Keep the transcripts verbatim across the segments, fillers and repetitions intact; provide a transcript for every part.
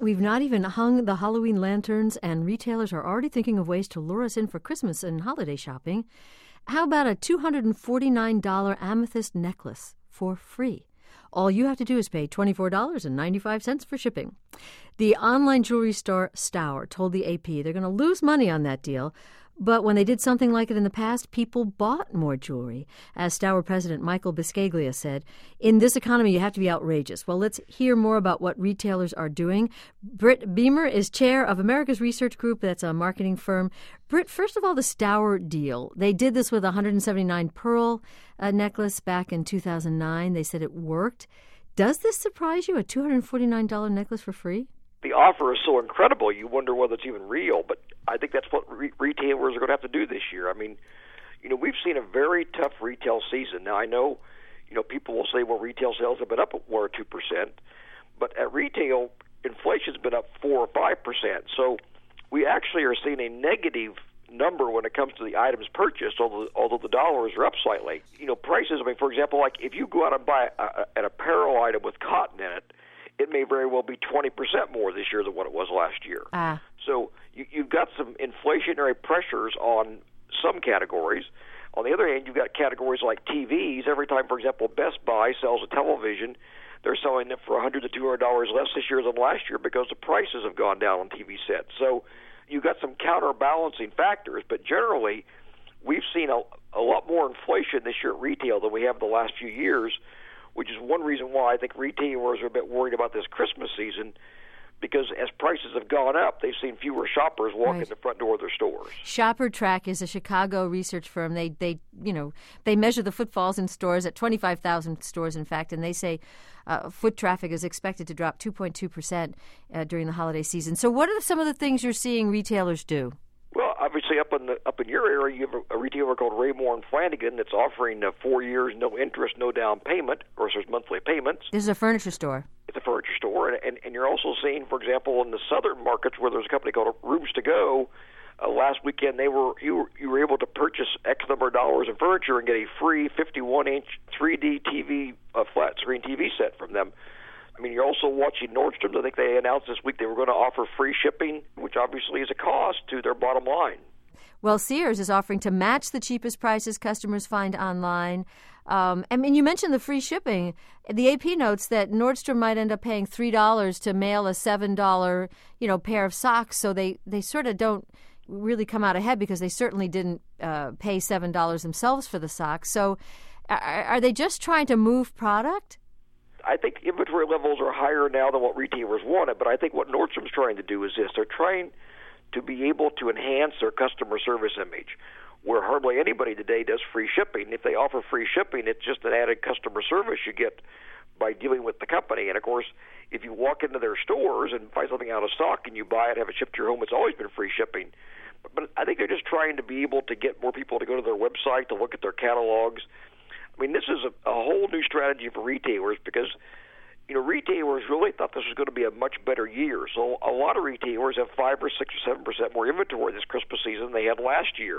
We've not even hung the Halloween lanterns, and retailers are already thinking of ways to lure us in for Christmas and holiday shopping. How about a two hundred forty-nine dollars amethyst necklace for free? All you have to do is pay twenty-four dollars and ninety-five cents for shipping. The online jewelry store Stour told the A P they're going to lose money on that deal, but when they did something like it in the past, people bought more jewelry. As Stour president Michael Biscaglia said, in this economy, you have to be outrageous. Well, let's hear more about what retailers are doing. Britt Beamer is chair of America's Research Group. That's a marketing firm. Britt, first of all, the Stour deal. They did this with a one hundred seventy-nine pearl uh, necklace back in two thousand nine. They said it worked. Does this surprise you, a two hundred forty-nine dollars necklace for free? The offer is so incredible, you wonder whether it's even real. But I think that's what re- retailers are going to have to do this year. I mean, you know, we've seen a very tough retail season. Now, I know, you know, people will say, well, retail sales have been up one or two percent. But at retail, inflation's been up four or five percent. So we actually are seeing a negative number when it comes to the items purchased, although, although the dollars are up slightly. You know, prices, I mean, for example, like if you go out and buy a, a, an apparel item with cotton in it, it may very well be twenty percent more this year than what it was last year. Ah. So you, you've got some inflationary pressures on some categories. On the other hand, you've got categories like T Vs. Every time, for example, Best Buy sells a television, they're selling it for one hundred to two hundred dollars less this year than last year because the prices have gone down on T V sets. So you've got some counterbalancing factors, but generally we've seen a, a lot more inflation this year at retail than we have the last few years, which is one reason why I think retailers are a bit worried about this Christmas season, because as prices have gone up, they've seen fewer shoppers walk right. in the front door of their stores. ShopperTrack is a Chicago research firm. They, they, you know, they measure the footfalls in stores at twenty-five thousand stores, in fact, and they say uh, foot traffic is expected to drop two point two percent uh, during the holiday season. So what are some of the things you're seeing retailers do? Well, obviously, up in the up in your area, you have a, a retailer called Raymore and Flanigan that's offering uh, four years, no interest, no down payment, or there's monthly payments. This is a furniture store. It's a furniture store, and, and, and you're also seeing, for example, in the southern markets where there's a company called Rooms to Go. Uh, last weekend, they were you were, you were able to purchase X number of dollars in furniture and get a free fifty-one inch three D T V, uh, flat screen T V set from them. I mean, you're also watching Nordstrom. I think they announced this week they were going to offer free shipping, which obviously is a cost to their bottom line. Well, Sears is offering to match the cheapest prices customers find online. Um, I mean, you mentioned the free shipping. The A P notes that Nordstrom might end up paying three dollars to mail a seven dollars, you know, pair of socks. So they, they sort of don't really come out ahead because they certainly didn't uh, pay seven dollars themselves for the socks. So are, are they just trying to move product? I think inventory levels are higher now than what retailers wanted, but I think what Nordstrom's trying to do is this. They're trying to be able to enhance their customer service image, where hardly anybody today does free shipping. If they offer free shipping, it's just an added customer service you get by dealing with the company. And, of course, if you walk into their stores and find something out of stock and you buy it, have it shipped to your home, it's always been free shipping. But, but I think they're just trying to be able to get more people to go to their website, to look at their catalogs. I mean, this is a, a whole new strategy for retailers because, you know, retailers really thought this was going to be a much better year. So a lot of retailers have five or six or seven percent more inventory this Christmas season than they had last year.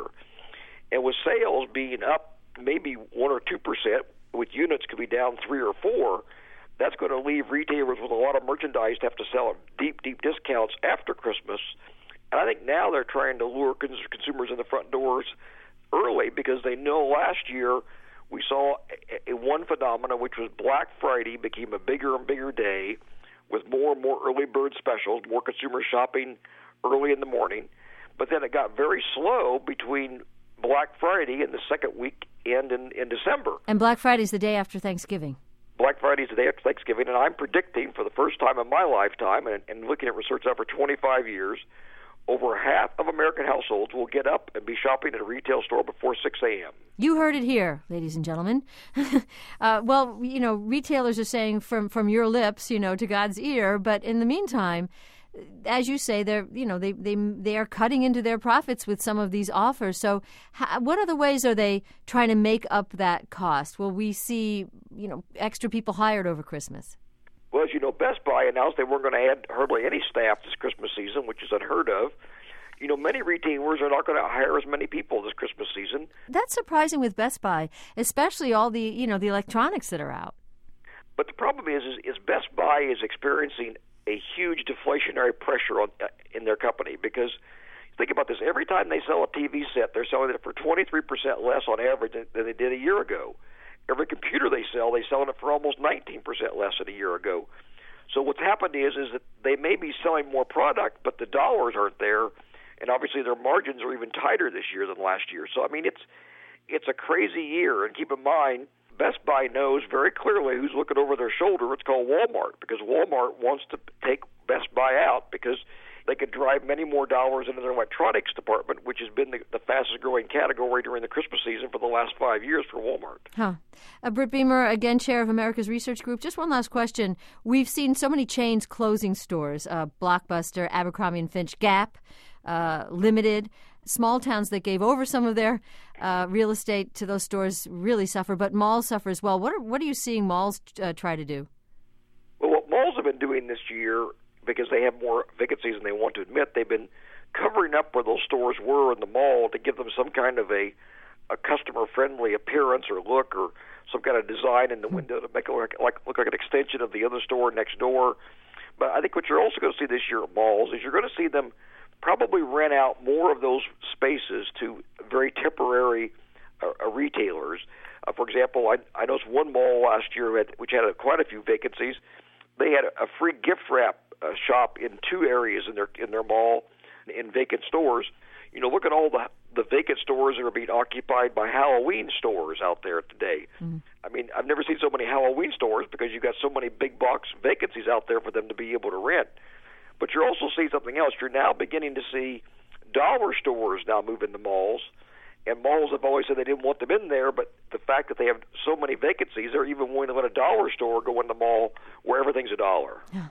And with sales being up maybe one or two percent, with units could be down three or four, that's going to leave retailers with a lot of merchandise to have to sell at deep, deep discounts after Christmas. And I think now they're trying to lure cons- consumers in the front doors early because they know last year we saw a, a one phenomenon, which was Black Friday became a bigger and bigger day with more and more early bird specials, more consumers shopping early in the morning. But then it got very slow between Black Friday and the second week end in, in December. And Black Friday's the day after Thanksgiving. Black Friday's the day after Thanksgiving, and I'm predicting for the first time in my lifetime, and, and looking at research over twenty-five years, over half of American households will get up and be shopping at a retail store before six a.m. You heard it here, ladies and gentlemen. uh, well, you know, retailers are saying from, from your lips, you know, to God's ear. But in the meantime, as you say, they're, you know, they they they are cutting into their profits with some of these offers. So, how, what other ways are they trying to make up that cost? Will we see, you know, extra people hired over Christmas? Well, as you know, Best Buy announced they weren't going to add hardly any staff this Christmas season, which is unheard of. You know, many retailers are not going to hire as many people this Christmas season. That's surprising with Best Buy, especially all the, you know, the electronics that are out. But the problem is, is, is Best Buy is experiencing a huge deflationary pressure on in their company, because think about this. Every time they sell a T V set, they're selling it for twenty-three percent less on average than, than they did a year ago. Every computer they sell, they're selling it for almost nineteen percent less than a year ago. So what's happened is is that they may be selling more product, but the dollars aren't there, and obviously their margins are even tighter this year than last year. So I mean, it's it's a crazy year, and keep in mind, Best Buy knows very clearly who's looking over their shoulder. It's called Walmart, because Walmart wants to take Best Buy out because they could drive many more dollars into their electronics department, which has been the, the fastest-growing category during the Christmas season for the last five years for Walmart. Huh. Uh, Britt Beamer, again, chair of America's Research Group. Just one last question. We've seen so many chains closing stores, uh, Blockbuster, Abercrombie and Fitch, Gap, uh, Limited. Small towns that gave over some of their uh, real estate to those stores really suffer, but malls suffer as well. What are, what are you seeing malls uh, try to do? Well, what malls have been doing this year, because they have more vacancies than they want to admit, they've been covering up where those stores were in the mall to give them some kind of a, a customer-friendly appearance or look, or some kind of design in the window to make it look like, look like an extension of the other store next door. But I think what you're also going to see this year at malls is you're going to see them probably rent out more of those spaces to very temporary uh, uh, retailers. Uh, for example, I, I noticed one mall last year had, which had a, quite a few vacancies. They had a, a free gift wrap uh, shop in two areas in their in their mall, in vacant stores. You know, look at all the the vacant stores that are being occupied by Halloween stores out there today. Mm-hmm. I mean, I've never seen so many Halloween stores because you've got so many big box vacancies out there for them to be able to rent. But you're also seeing something else. You're now beginning to see dollar stores now move into malls, and malls have always said they didn't want them in there, but the fact that they have so many vacancies, they're even willing to let a dollar store go in the mall where everything's a dollar. Yeah.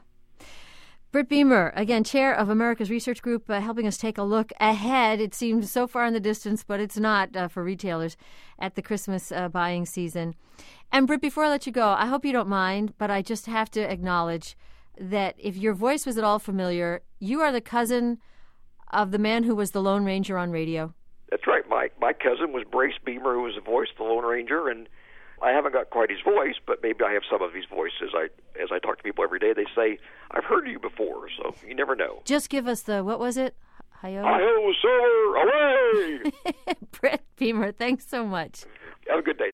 Britt Beamer, again, chair of America's Research Group, uh, helping us take a look ahead. It seems so far in the distance, but it's not uh, for retailers at the Christmas uh, buying season. And Britt, before I let you go, I hope you don't mind, but I just have to acknowledge that if your voice was at all familiar, you are the cousin of the man who was the Lone Ranger on radio. That's right. My my cousin was Brace Beamer, who was the voice of the Lone Ranger, and I haven't got quite his voice, but maybe I have some of his voices. I as I talk to people every day, they say, I've heard you before, so you never know. Just give us the, what was it? Hi-yo? Hi-ho, sir, away! Britt Beamer, thanks so much. Have a good day.